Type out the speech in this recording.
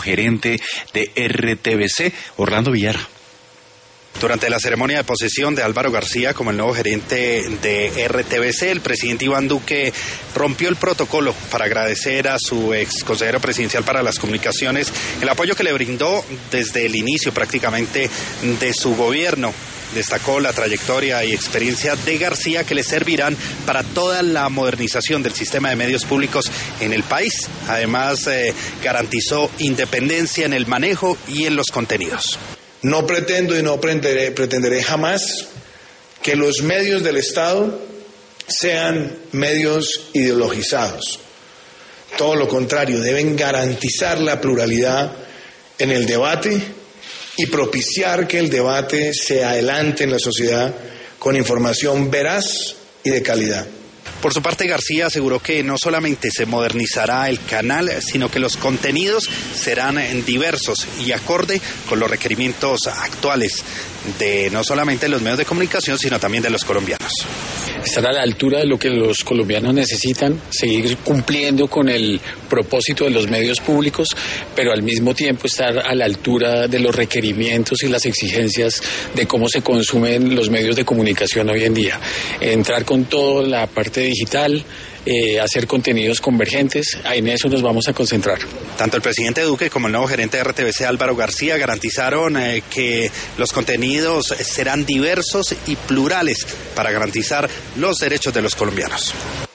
gerente de RTBC, Orlando Villar. Durante la ceremonia de posesión de Álvaro García como el nuevo gerente de RTBC, el presidente Iván Duque rompió el protocolo para agradecer a su ex consejero presidencial para las comunicaciones el apoyo que le brindó desde el inicio prácticamente de su gobierno. Destacó la trayectoria y experiencia de García que le servirán para toda la modernización del sistema de medios públicos en el país. Además, garantizó independencia en el manejo y en los contenidos. No pretendo y no pretenderé jamás que los medios del Estado sean medios ideologizados. Todo lo contrario, deben garantizar la pluralidad en el debate y propiciar que el debate se adelante en la sociedad con información veraz y de calidad. Por su parte, García aseguró que no solamente se modernizará el canal, sino que los contenidos serán diversos y acorde con los requerimientos actuales de no solamente los medios de comunicación, sino también de los colombianos. Estar a la altura de lo que los colombianos necesitan, seguir cumpliendo con el propósito de los medios públicos, pero al mismo tiempo estar a la altura de los requerimientos y las exigencias de cómo se consumen los medios de comunicación hoy en día. Entrar con toda la parte digital, hacer contenidos convergentes, en eso nos vamos a concentrar. Tanto el presidente Duque como el nuevo gerente de RTBC, Álvaro García, garantizaron que los contenidos serán diversos y plurales para garantizar los derechos de los colombianos.